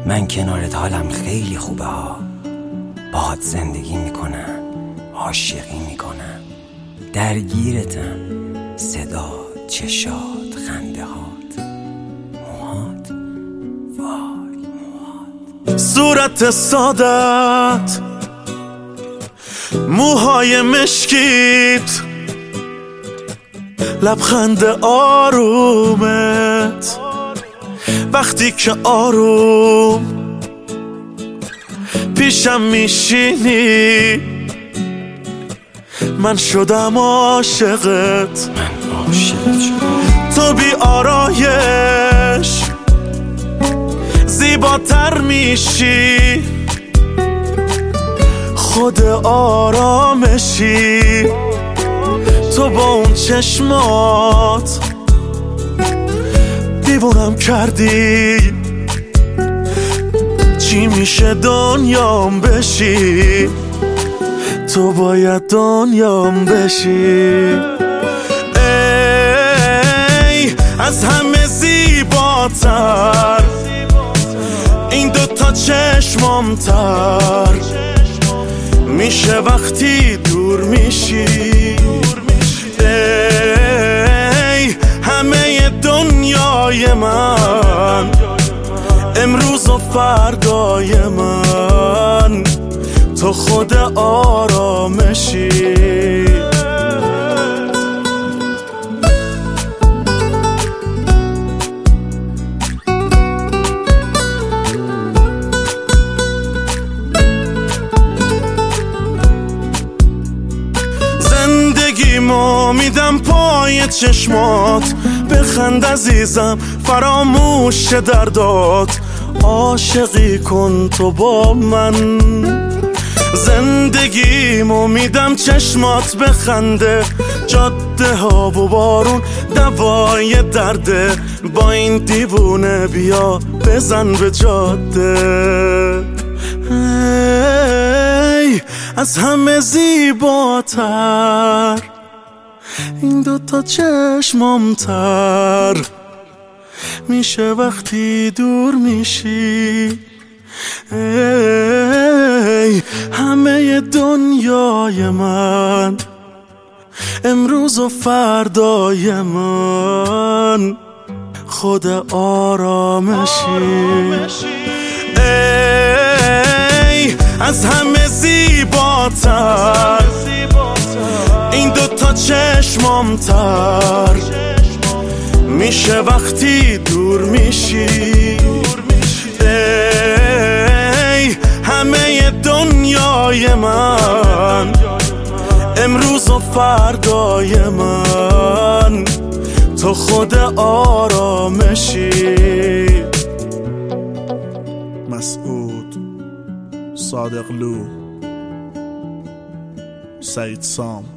من کنارت حالم خیلی خوبه ها. باهات زندگی میکنم، عاشقی میکنم، درگیرتم. صدا، چشات، خنده هات، موهات، وای موهات. صورت سادت، موهای مشکیت، لبخند آرومت، وقتی که آروم پیشم میشینی من شدم عاشقت. تو بی آرایش زیباتر میشی، خود آرامشی. تو با اون چشمات دیوونم کردی، چی میشه دنیام بشی، تو باید دنیام بشی. ای از همه زیباتر این دوتا چشمام تر میشه وقتی دور میشی. ای همه دنیای من، امروز و فردای من، تو خود آرامشی. زندگیمو میدم پای چشمات، بخند عزیزم فراموش دردات، عاشقی کن تو با من. زندگیمو میدم چشمات بخنده، جاده ها و بارون دوای درده، با این دیوونه بیا بزن به جاده. ای از همه زیباتر این دوتا چشمام تر میشه وقتی دور میشی. ای همه دنیای من، امروز و فردای من، خود آرامشی. ای از همه زیباتر این دوتا چشمام تر میشه وقتی دور میشی. ای همه دنیای من، امروز و فردای من، تو خود آرامشی. مسعود صادقلو، سعید سام.